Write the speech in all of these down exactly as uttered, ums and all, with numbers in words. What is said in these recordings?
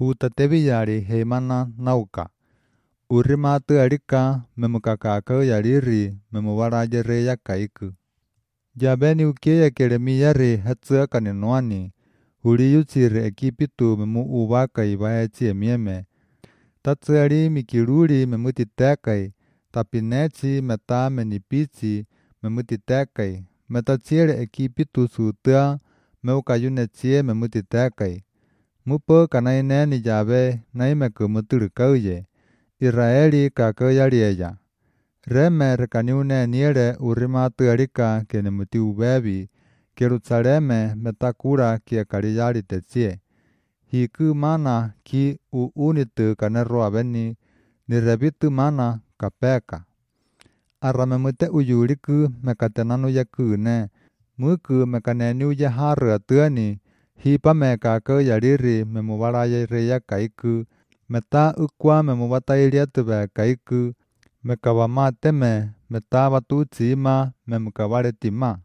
hutatevi yari heimana nauka. Urimatu arika memukakaka yariri memuvaraje ya kaiku. Jabeni ukia keremi yari hatsa kaninwani. Uriyutsire ekipitu memu uvaka ivaechi mieme. Tatsari mikiruri memutitekai. Tapinechi meta menipichi memutitekai. Metatsire ekipitu sutia meukayunechie memutitekai. Mupo kanaineni jabe naimeku muturukauye. Israeli kakayarieya. Reme rekaniune niere urimatu arika kenemuti ubebi. Jerusaleme metakura kia kariyari tetsie. Hiku mana ki uunitu kanero abeni. Nirebitu mana kapeka. Aramemute uyuriku mekatenanu yakune. Muku mekaneni uya haru atuani. Hipa mekaka yariri memubaraya reya kaiku. Meta ukwa memubatayiria tube kaiku. Mekawama meta batutsima memukabaretima.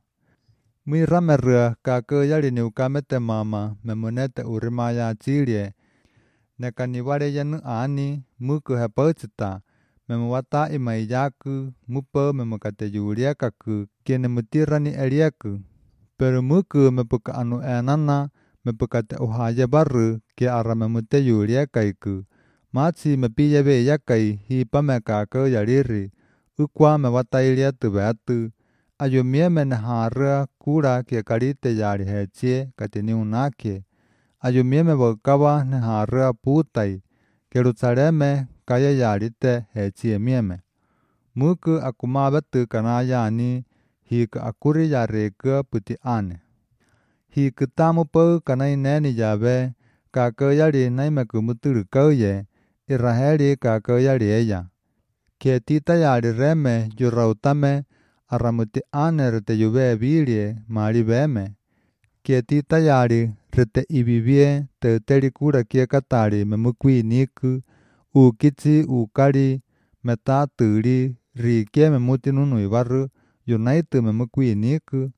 Mwiramerua kaka yari niukamete mama memunete urimaya chirie. Nekanibare yanu ani muku hepauchita. Memubata imaiyaku mupo memukate yuriakaku kiene mutirani eriaku. Pero muku mepuka anu enana mepukate uhaye baru ki ara memute yuriakaiku. Machi mepiyebe yakai hipa mekaka yariri. Ukwa mebatairia tubeatu. Ayumie menehara kura kia karite yari hechie katini unake. Ayumie mebokaba nehara putai. Jerusaleme kaya yarite hechie mieme. Muku akumabetu kanayani hika akuri yareka puti ane. Hika tamupo kanaineni yabe kaka yari naimeku muturukauye. Israeli kaka yari eya. Kietita yari reme yurautame. Aramuti ane rete yube bilie mari beme. Kietita yari rete ibibie te terikura kia katari memukui niku. Ukichi ukari meta turi rikie memuti nunu ibaru. Yunaitu memukui niku.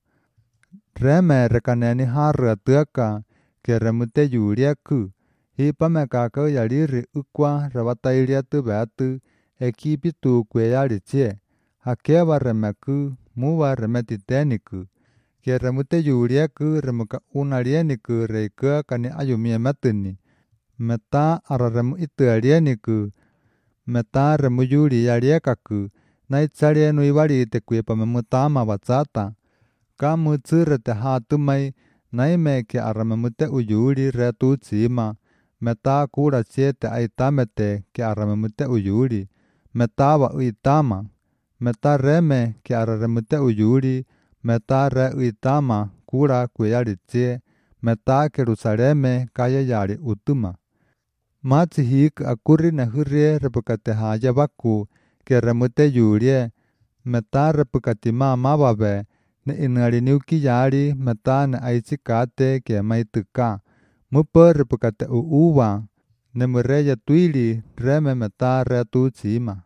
Reme rekaneni haru atuaka ke remute yuriaku. Hipa mekaka yariri ukwa rabatairia tubeatu. Ekipitu kwe yari chie. Hakeba remeku, muwa remetiteniku. Ke remute yuriaku remuka unarieniku reikua kani ayumie metuni. Meta ara remu itu arieniku. Meta remu yuri yariekaku. Naitsarienu ibari te kuepa memutama batsata. Kamu tsirete hatumai. Naime ke ara memute uyuri retu tsima. Meta kura siete aitamete ke ara memute uyuri. Meta wa uitama. Meta reme ki ara remute uyuri. Meta re uitama kura kuyaritsie. Meta Jerusaleme kaya yari utuma. Machi hik akuri nehurie repukate haya baku. Ke remute yurie. Meta repukati mama babe. Ne inari niuki yari. Meta ne aichikate ke maituka. Mupo repukate uuwa. Ne mureya tuili reme meta re tu tsima.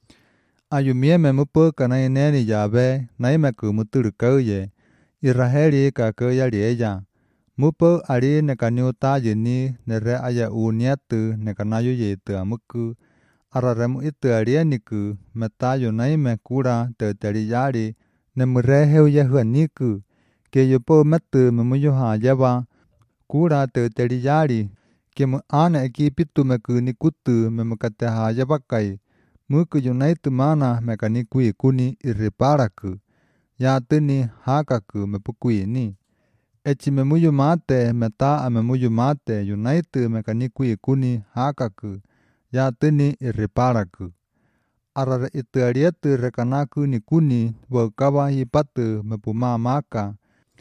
Ayumie memupo kanaineni yabe naimeku muturukauye. Israeli kaka yari eya. Mupo ari nekaniuta yini nere aya unietu nekanayu yetu amuku. Araremu itu arieniku metayu naime kura teteri yari. Nemurehe uyehuaniku. Ke yupo metu memuyuha yeba. Kura teteri yari. Ke mu ane ekipitu meku nikutu memukate haya bakai. Muku yunaitu mana mekanikui kuni iriparaku. Yatini hakaku mepukui ni. Echi memuyu mate meta amemuyu mate yunaitu mekanikui kuni hakaku. Yatini iriparaku. Arare itu arietu rekanaku ni kuni wakaba hipatu mepuma maka.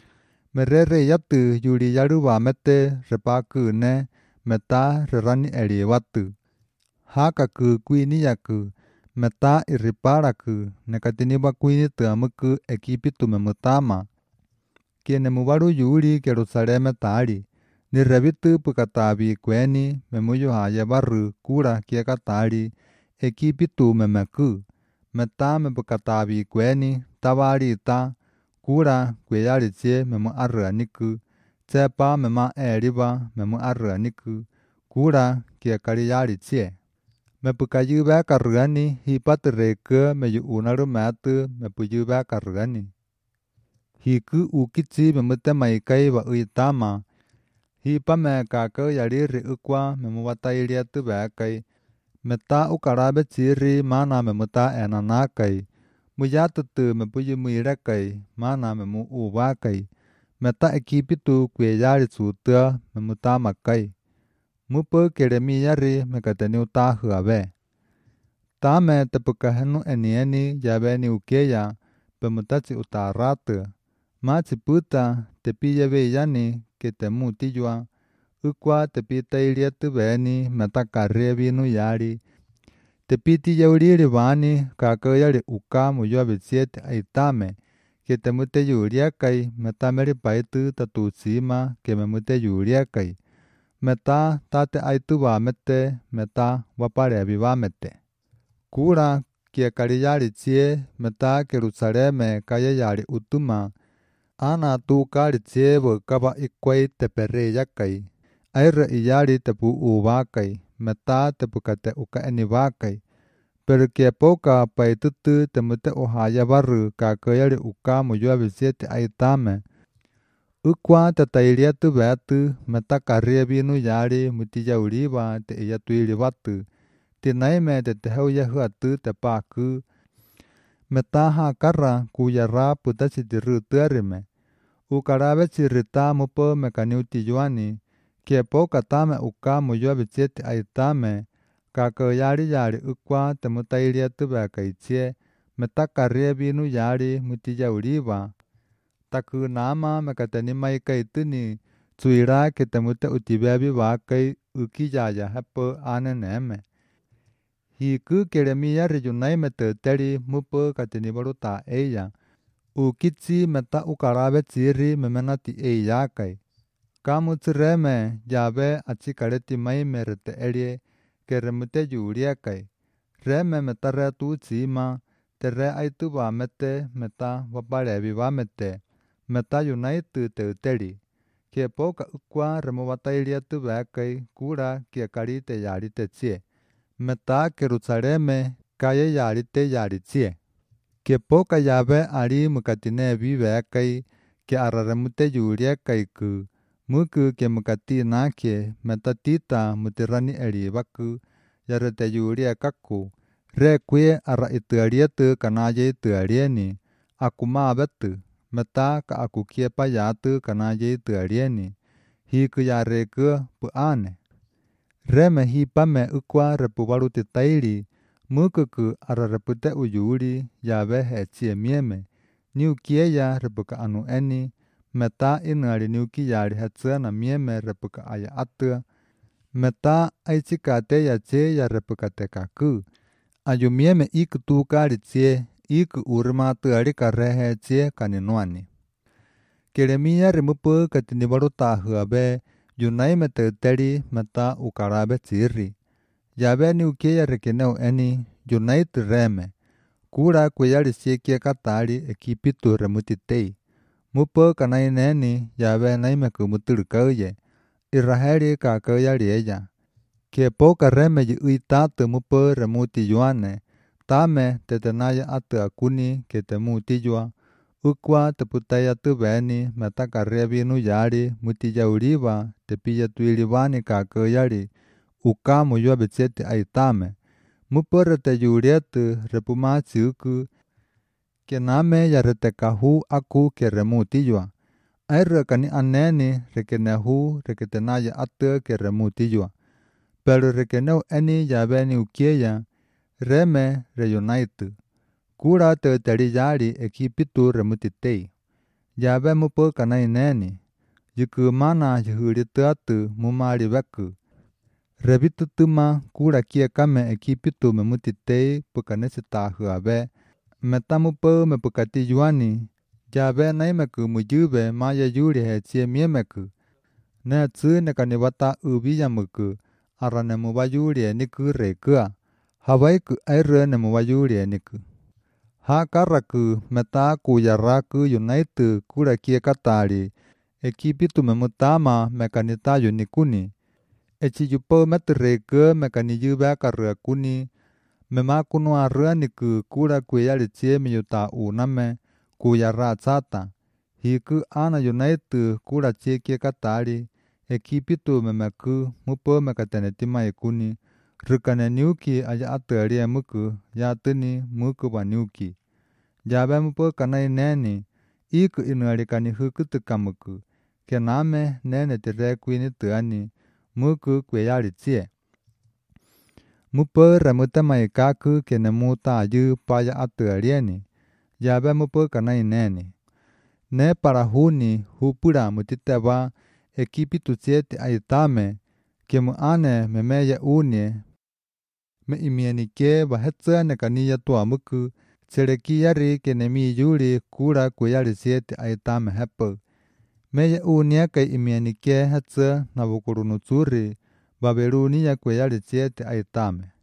Merere yatu yuri yaruba mete repaku ne meta rerani eri watu. Hakaku kuini yaku. Meta iriparaku nekatiniba kuini tuamuku ekipitu memutama. Kiene mubaru yuri Jerusaleme tari. Nirebitu pukatabi kweni memuyu haya baru kura kia katari. Ekipitu memeku. Meta mepukatabi kweni tabari ta. Kura kweyaritsie memu araniku. Tsepa mema eriba memu araniku. Kura kia kari yari tsie. Me pukayu ba karugani hi patreke me yu unaru matu me puyu ba karugani. Hi ku ukitsi me mute maikai wa uitama. Hi pa me kaka yari ri ukwa me muwata ilia tu ba kai. Me ta ukarabe tsiri mana me muta enanakai. Muyatutu me puyu muirakai mana me mu uwakai. Me ta ekipitu kwe yari tsutua me muta makai. Mupo keremi yari me kateni utahu abe. Tame te pukahenu eni eni yabe ni ukeya pe mutachi utaratu. Machi puta te piye be yani ke te mutijua. Ukwa te pita ilia tu beni me ta karrebi nu yari. Te piti yauriri vani kaka yari uka muyo abisiete aitame. Que te mute yuriakai me ta meri paitu tatutsima ke me mute yuriakai. Meta tate aitu vamete meta waparebi vamete. Kura kia kari yari tsie meta Jerusaleme kaya yari utuma. Ana tu kari tsie wo kaba ikwai te pere yakai. Aire iyari te pu uvakai. Meta te pukate uka eni vakai. Pero kia poka paitutu te mute ohaya baru kaka yari uka muyo abisiete aitame. Ukwa te tairia tu beatu meta karrebi nu yari muti yauriba te iya tuiri batu. Te naime te te hau yahu atu te paku. Meta ha kara kuyara putachi tiru tuarime. Ukarabe chirita mupo mekani uti yuani. Kia poka tame uka muyo abisiete aitame. Kaka yari yari ukwa te mutairia tu beka itsie. Meta karrebi nu yari muti yauriba. Taku nama mekateni maikai tuni. Tsuira ke te mute utibebi wakai ukiyaya hapo ane neme. Hiku keremi yari yunai me te teri mupo kateni baruta eya. Ukitsi meta ukarabe tsiri memenati eyakai. Kamu tsireme yabe achikareti mai merete erie ke remute yuriakai. Reme meta re tu tsima te re aitu vamete meta waparebi vamete. Meta yunaitu te uteri. Ke poka ukwa removata ilia tu bekai kura kia kari te yari te tsie. Meta Jerusaleme kaya yari te yari tsie. Ke poka yabe ari mukatine bi bekai ke araremute yuriakai ku. Muku ke mukati nake meta tita mutirani eri baku yarete yuriakaku. Re kwe ara itu arietu kanaye itu arieni. Akuma betu. Meta ka aku kie payatu kanaye itu arieni. Hiku yareku pu ane. Reme hi pame ukwa repubaru titairi. Mukuku ara repute uyuri yabe he tsie mieme. Niu kieya repuka anu eni. Meta inari niu ki yari hetsa na mieme repuka aya atua. Meta aichika te ya tse ya repuka te kaku. Ayu mieme iku tu kari tsie. Iku urma tu arika rehe tsie kaninuani. Keremia remupu katini baru tahu abe. Yunai me te teri meta ukarabe tsiri. Yabe ni ukeya rekeneu eni. Yunai tu reme. Kura kuyari siekia katari ekipitu remutitei. Mupo kanai neni yabe naime kumuturu kauye. Iraheri kakayari eya. Ke poka reme yu uitatu mupo remuti yuane. Tame te tenaya atu akuni ke te muti yua. Ukwa te putaya tu beni meta karrebi nu yari muti yauriba te piya tuiribani kakayari. Uka muyo bitsete aitame. Mupo rete yurietu repumachi uku. Ke name ya rete kahu aku ke remuti yua. Aira kani aneni rekenehu reketenaya atu ke remuti yua. Pero rekeneu eni yabeni ukieya. Reme reyunaitu. Kura te teri yari ekipitu remutitei. Yabe mupo kanai neni. Yuku mana yuhuritu atu mumari beku. Rebitu tuma kura kia kame ekipitu memutitei pukanesi tahu abe. Meta mupo me pukati yuani. Yabe naimeku muyube maya yuri he tsie miemeku. Ne tsu ne kanibata ubiya muku. Arane mubayuri eniku rekua. Hawaiku aire ne mubayuri eniku. Ha karaku meta kuyaraku yunaitu kura kie katari. Ekipitu memutama mekanita yunikuni. echi yupo metereke mekani yuba karua kuni mema kunua rani ku kura kuyali tie miyuta uname kuya ratsata hiku ana yunaitu kura tie kia katari ekipitu memeku mupo mekatenetima ikuni rukane niuki aya ateria muku yatini muku baniuki jabe mupo kanai neni iku inualikani hukutukamuku kename nene tire kuini tuani muku kuyali tie mupo remuta maikaku kenemuta ayu paya ateriani jabe mupo kanai neni ne para huni hupura mutiteba ekipitu tieti aitame kemu ane memeya unie me imienike bahetsa kaniya tua muku tserekiyari kenemi yuri kura kuyali sieti aitame hepo meya unie kai imienike hetsa nabukurunutsuri baberuni ya kuyali sieti aitame